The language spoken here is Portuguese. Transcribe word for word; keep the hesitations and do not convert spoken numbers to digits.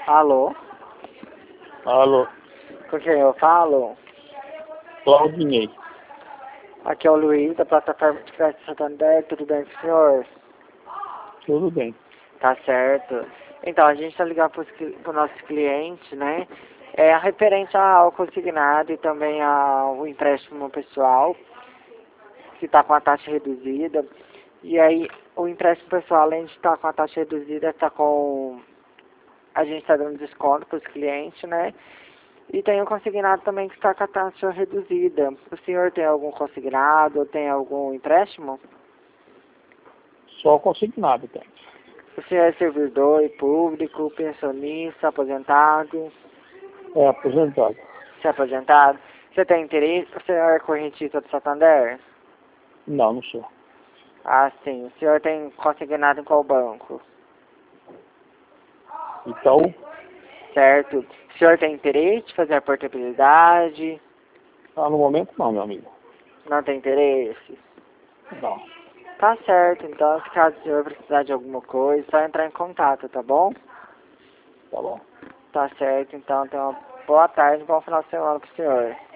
Alô? Alô, Com quem eu falo? Claudinei. Aqui é o Luiz, da plataforma de crédito Santander. Tudo bem com o senhor? Tudo bem. Tá certo. Então, a gente está ligando para o nosso cliente, né? É referente ao consignado e também ao empréstimo pessoal, que está com a taxa reduzida. E aí, o empréstimo pessoal, além de estar com a taxa reduzida, está com... A gente está dando desconto para os clientes, né? E tem o consignado também que está com a taxa reduzida. O senhor tem algum consignado ou tem algum empréstimo? Só consignado tem. O senhor é servidor público, pensionista, aposentado? É aposentado. Você é aposentado? Você tem interesse? O senhor é correntista do Santander? Não, não sou. Ah, sim. O senhor tem consignado em qual banco? Itaú? Certo. O senhor tem interesse de fazer a portabilidade? Ah, no momento não, meu amigo. Não tem interesse? Não. Tá certo, então, se caso o senhor precisar de alguma coisa, é só entrar em contato, tá bom? Tá bom. Tá certo, então, tenha uma boa tarde e bom final de semana pro senhor.